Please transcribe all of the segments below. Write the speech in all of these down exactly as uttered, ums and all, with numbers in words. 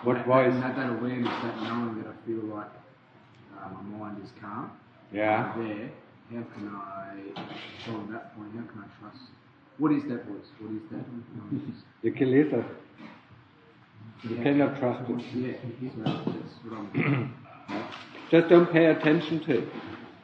What that, voice? That, that awareness, that knowing that I feel like uh, my mind is calm. Yeah. There, how can I, from that point, how can I trust? What is that voice? What is that noise? You can listen. You Yeah. cannot trust it. Yeah, so that's what I'm doing. Just don't pay attention to it.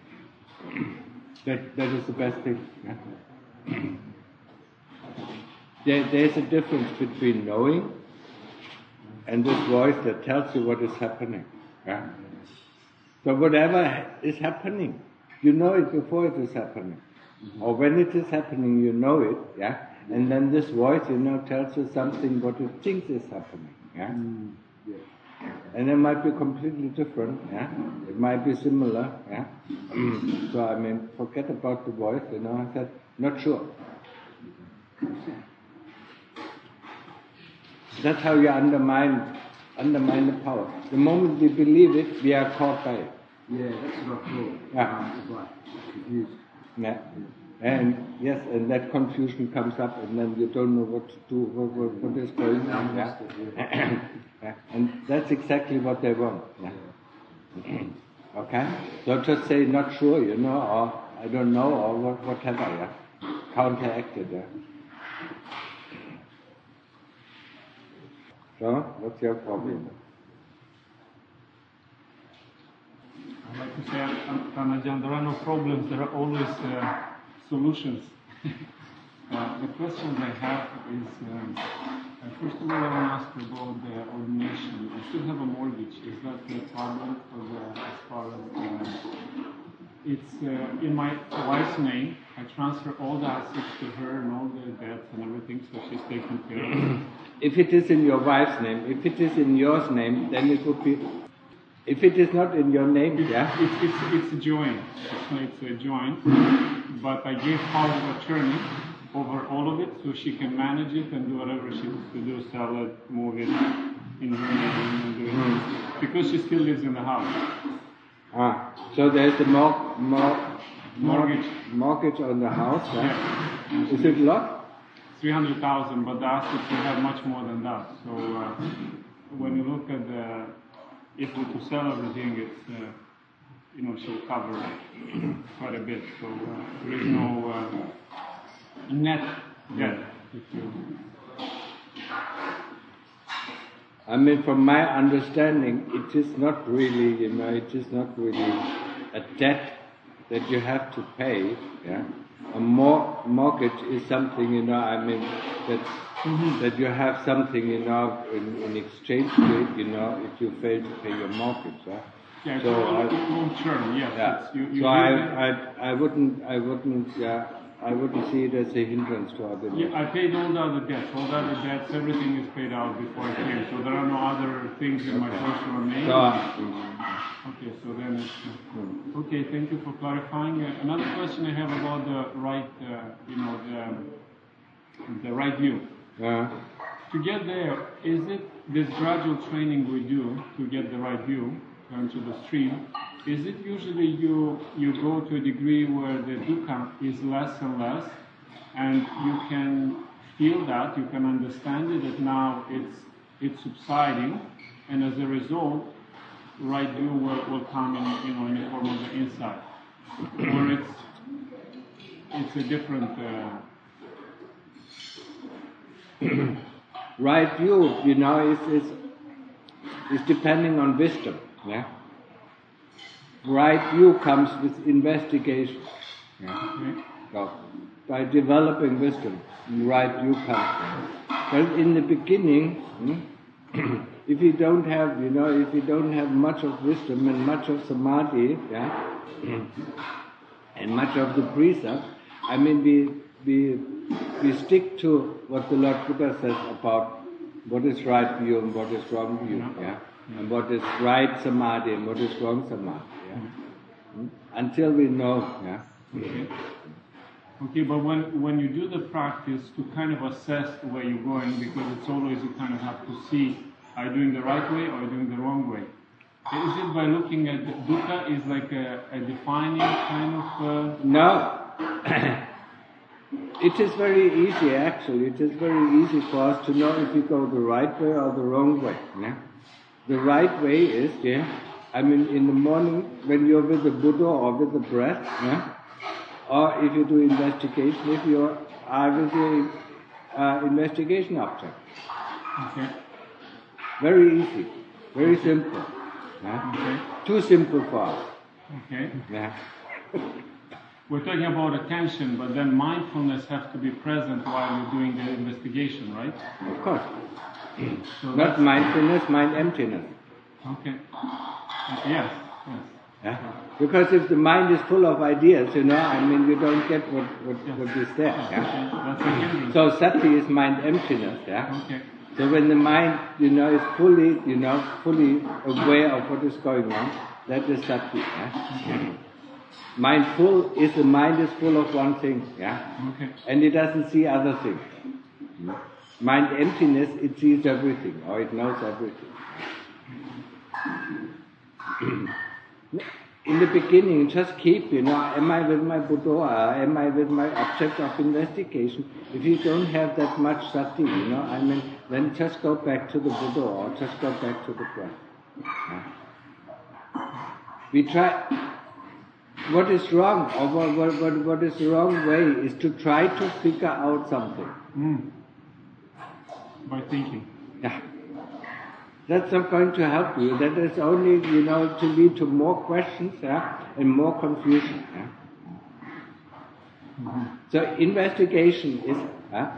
That that is the best thing. Yeah? There, there's a difference between knowing and this voice that tells you what is happening. Yeah? So whatever is happening, you know it before it is happening. Mm-hmm. Or when it is happening, you know it. Yeah. And then this voice, you know, tells you something what it thinks is happening. Yeah. Mm, yeah. And it might be completely different, yeah. It might be similar, yeah. So I mean, forget about the voice, you know. I said, not sure. That's how you undermine, undermine the power. The moment we believe it, we are caught by it. Yeah, that's what I thought. Yeah. Um, it's like confused. Yeah. And yes, and that confusion comes up, and then you don't know what to do, what, what, what is going on. Yeah. Yeah. And that's exactly what they want. Yeah. Okay? So just say not sure, you know, or I don't know, or what, whatever. Yeah. Counteract it. Yeah. So, what's your problem? I'd like to say, Tanajan, there are no problems, there are always uh, solutions. uh, the question I have is, um, uh, first of all, I want to ask about the ordination. You still have a mortgage. Is that a problem for the, as far as uh, it's uh, in my wife's name? I transfer all the assets to her and all the debts and everything, so she's taken care of. If it is in your wife's name, if it is in yours name, then it would be. If it is not in your name, it's, yeah? It's, it's, it's a joint. It's, it's a joint. But I gave power of attorney over all of it so she can manage it and do whatever she wants to do, sell it, move it in her name and do it. Mm. Because she still lives in the house. Ah, so there's the mor- mor- mortgage. mortgage on the house, yeah? Yeah. Is it lot? three hundred thousand, but the assets we have much more than that. So uh, when you look at the, if we to sell everything, it's, uh, you know, she'll cover quite a bit. So uh, there is no uh, net debt. If you... I mean, from my understanding, it is not really, you know, it is not really a debt that you have to pay, yeah? A mor- mortgage is something, you know, I mean, that mm-hmm. that you have something, you know, in, in exchange to it, you know, if you fail to pay your mortgage, yeah? Yeah, so it's I, long term, yes. Yeah. You, you so I, I, I wouldn't, I wouldn't, yeah, I wouldn't see it as a hindrance to our business. Yeah, I paid all the other debts. All the other debts, everything is paid out before I came. So there are no other things in my personal name. So, uh, okay, so then it's... Uh, okay, thank you for clarifying. Uh, another question I have about the right, uh, you know, the, the right view. uh, To get there, is it this gradual training we do to get the right view into the stream? Is it usually you you go to a degree where the dukkha is less and less, and you can feel that, you can understand it, that now it's it's subsiding, and as a result, right view will, will come in, you know, in the form of the insight, or it's it's a different. Uh, right view, you know, is is is depending on wisdom, yeah. Right view comes with investigation. Yeah. okay. So, by developing wisdom, right view comes. But in the beginning, hmm, if you don't have, you know, if you don't have much of wisdom and much of samadhi, yeah, and much of the precept, I mean, we we we stick to what the Lord Buddha says about what is right view and what is wrong view, yeah, and what is right samadhi and what is wrong samadhi. Mm-hmm. Until we know, yeah. Okay. Okay, but when when you do the practice to kind of assess where you're going, because it's always you kind of have to see, are you doing the right way or are you doing the wrong way? Is it by looking at the dukkha is like a, a defining kind of... Uh... No. It is very easy, actually. It is very easy for us to know if we go the right way or the wrong way. Yeah? the right way is, yeah, I mean, in the morning when you're with the Buddha or with the breath, yeah, or if you do investigation, if you are with the uh, investigation object. Okay. Very easy, very simple. Yeah? Okay. Too simple for us. Okay. Yeah. We're talking about attention, but then mindfulness has to be present while you're doing the investigation, right? Of course. So Not that's- mindfulness, mind emptiness. Okay. Uh, yes. Yes. Yeah? Because if the mind is full of ideas, you know, I mean, you don't get what, what, Yes. what is there. Yes, Yeah? okay. That's a hindrance. So sati is mind emptiness. Yeah? Okay. So when the mind, you know, is fully, you know, fully aware of what is going on, that is sati. Yeah? Mindful is the mind is full of one thing. Yeah? Okay. And it doesn't see other things. Mind emptiness, it sees everything, or it knows everything. In the beginning, just keep, you know, am I with my Buddha, am I with my object of investigation? If you don't have that much sati, you know, I mean, then just go back to the Buddha or just go back to the breath. Yeah. We try, what is wrong, or what, what, what, what is the wrong way is to try to figure out something. Mm. By thinking. Yeah. That's not going to help you. That is only, you know, to lead to more questions, yeah, and more confusion. Yeah? Mm-hmm. So investigation is uh,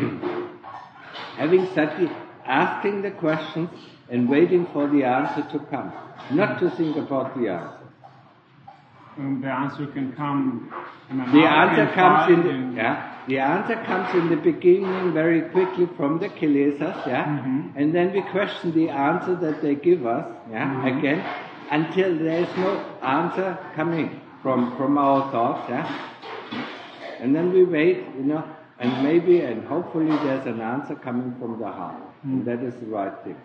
having sati, asking the questions and waiting for the answer to come, not to think about the answer. And the answer can come in an The hour, answer in comes five, in the, in- yeah. The answer comes in the beginning very quickly from the kilesas, yeah, Mhm. and then we question the answer that they give us, yeah, Mhm. again, until there is no answer coming from from our thoughts, yeah, and then we wait, you know, and maybe and hopefully there's an answer coming from the heart, and Mm. that is the right thing,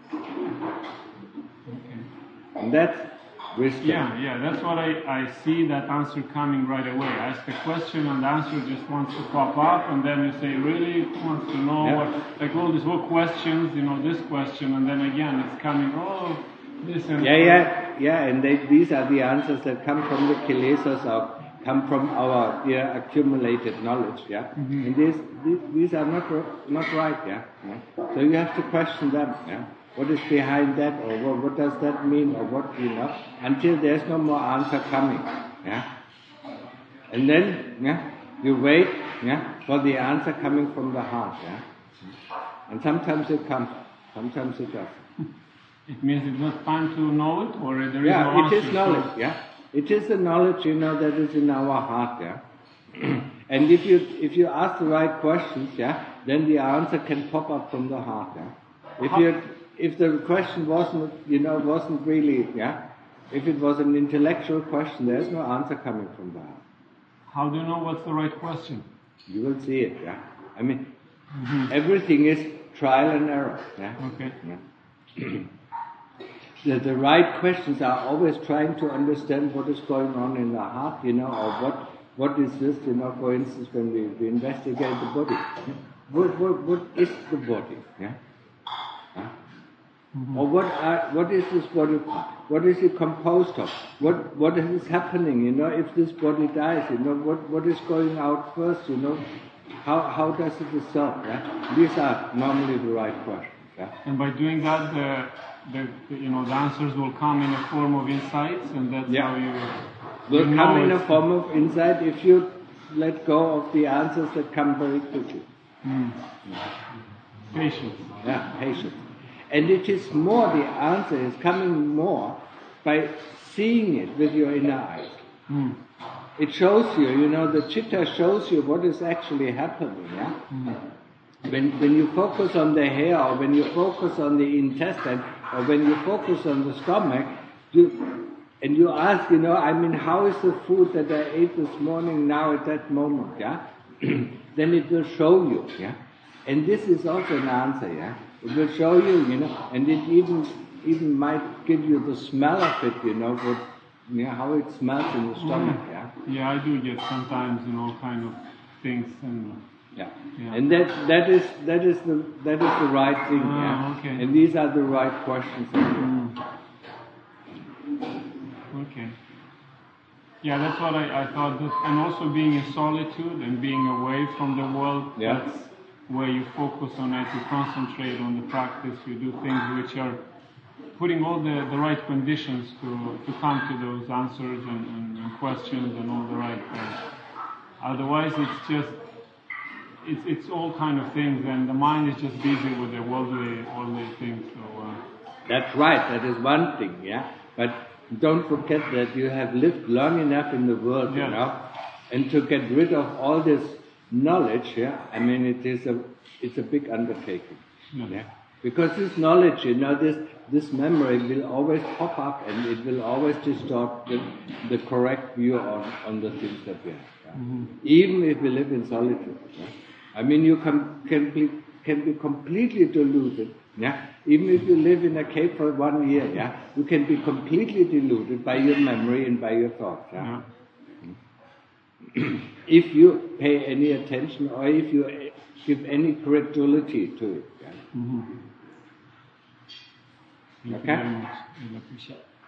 Okay. and that's wisdom. Yeah, yeah, that's what I, I see that answer coming right away. I ask a question and the answer just wants to pop up, and then you say, really wants to know Yeah. what, like all these whole questions, you know, this question, and then again it's coming, oh, this and Yeah, yeah, yeah, and they, these are the answers that come from the kilesas or come from our yeah, accumulated knowledge, yeah. Mhm. And these, these these are not ro- not right, yeah? yeah. So you have to question them, yeah. What is behind that, or what, what does that mean, or what, you know, until there's no more answer coming, yeah. And then, yeah, you wait, yeah, for the answer coming from the heart, yeah. And sometimes it comes, sometimes it doesn't. it means it's not time to know it, or there is Yeah, no it answer. is knowledge, yeah. It is the knowledge, you know, that is in our heart, yeah. And if you if you ask the right questions, yeah, then the answer can pop up from the heart, yeah. If you if the question wasn't, you know, wasn't really, yeah, if it was an intellectual question, there's no answer coming from the heart. How do you know what's the right question? You will see it, yeah. I mean, Mhm. everything is trial and error, yeah. Okay. Yeah. the, the right questions are always trying to understand what is going on in the heart, you know, or what what is this, you know, for instance, when we, we investigate the body. What, what, what is the body? Yeah? Huh? Mhm. Or what are, what is this body part? What is it composed of? What what is happening, you know, if this body dies, you know, what, what is going out first, you know? How how does it dissolve? Yeah? These are normally the right questions. Yeah? And by doing that, the, the you know the answers will come in a form of insights, and that's Yeah. how you Will you come know in a it's- form of insight if you let go of the answers that come very quickly. Mm. Patience. Yeah, patience. And it is more, the answer is coming more by seeing it with your inner eyes. Mm. It shows you, you know, the chitta shows you what is actually happening, yeah? Mm. When, when you focus on the hair, or when you focus on the intestine, or when you focus on the stomach, you, and you ask, you know, I mean, how is the food that I ate this morning now at that moment, yeah? Then it will show you, yeah? And this is also an answer, yeah? It will show you, you know, and it even even might give you the smell of it, you know, what, you know, how it smells in the stomach, yeah? Yeah, I do get sometimes, you know, kind of things, and Yeah. Yeah. And that that is that is the that is the right thing. Ah, yeah. okay. And these are the right questions. Mm. Okay. Yeah, that's what I, I thought. That, and also being in solitude and being away from the world, Yeah. that's where you focus on it, you concentrate on the practice, you do things which are putting all the, the right conditions to, to come to those answers and, and, and questions and all the right... Uh, otherwise, it's just... It's, it's all kind of things, and the mind is just busy with the worldly, worldly things. So, uh, That's right. That is one thing. Yeah. But don't forget that you have lived long enough in the world, Yes. you know, and to get rid of all this knowledge. Yeah. I mean, it is a it's a big undertaking. Yes. Yeah. Because this knowledge, you know, this this memory will always pop up, and it will always distort the, the correct view on, on the things that we have. Yeah? Mm-hmm. Even if we live in solitude. Yeah? I mean, you can can be can be completely deluded. Yeah. Even if you live in a cave for one year, yeah, you can be completely deluded by your memory and by your thoughts. Yeah. Yeah. If you pay any attention, or if you give any credulity to it. Yeah. Mm-hmm. Thank Okay? you very much. I appreciate it.